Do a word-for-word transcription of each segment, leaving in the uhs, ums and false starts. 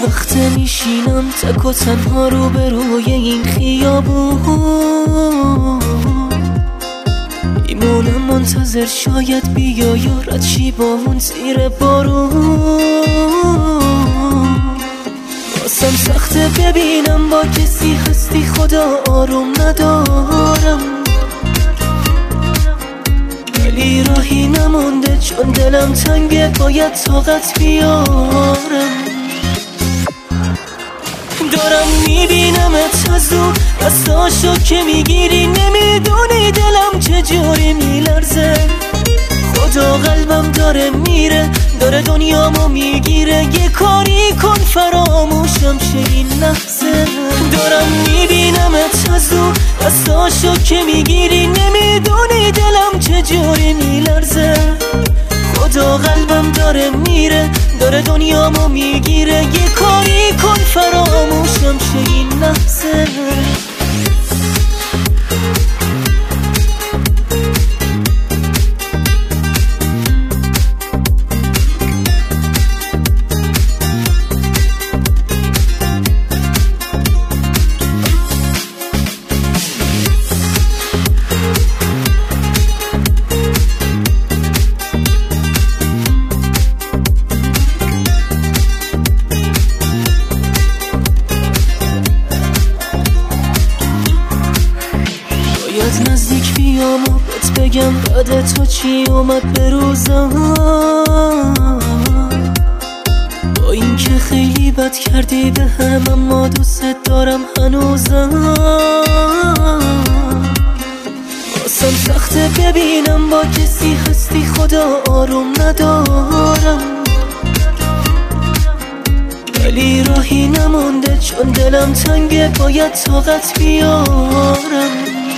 وقت میشینم تک و تنها رو به روی این خیابون، میمونم منتظر شاید بیا یا رد چی با اون زیر بارون. واسم سخته ببینم با کسی هستی خدا آروم ندارم، ولی راهی نمونده چون دلم تنگه باید طاقت بیارم. دارم میبینمت از دور دستاشو که میگیری، نمیدونی دلم چجوری میلرزه. خدا قلبم داره میره داره دنیامو میگیره، یه کاری کن فراموشم شه این لحظه. دارم میبینمت از دور دستاشو که میگیری، نمیدونی دلم چجوری میلرزه. خدا قلبم داره میره داره دنیامو میگیره، یه کاری کن فراموشم شه این لحظه. باید نزدیک بیام و بهت بگم بعد تو چی اومد به روزم، با این که خیلی بد کردی به هم اما دوست دارم هنوزم. واسم سخته ببینم با کسی هستی خدا آروم ندارم، ولی راهی نمونده چون دلم تنگه باید طاقت بیارم.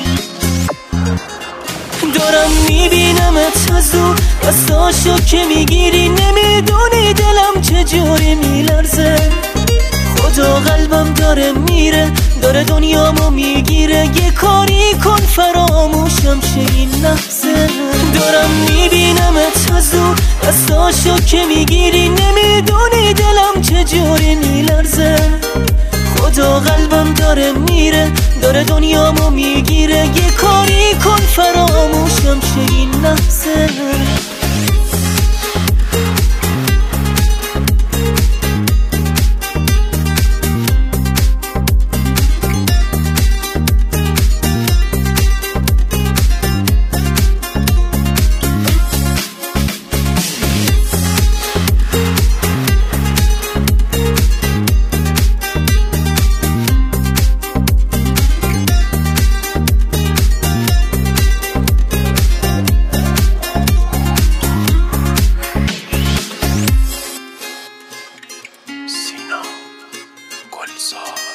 دارم میبینمت از دور دستاشو که میگیری، نمیدونی دلم چجوری میلرزه. خدا قلبم داره میره داره دنیامو میگیره، یه کاری کن فراموشم شه این لحظه. دارم میبینمت از دور دستاشو که میگیری، نمیدونی دلم چجوری میلرزه. خدا قلبم داره میره داره دنیامو میگیره، یه کاری کن فراموشم شه این لحظه. سینا گلزار.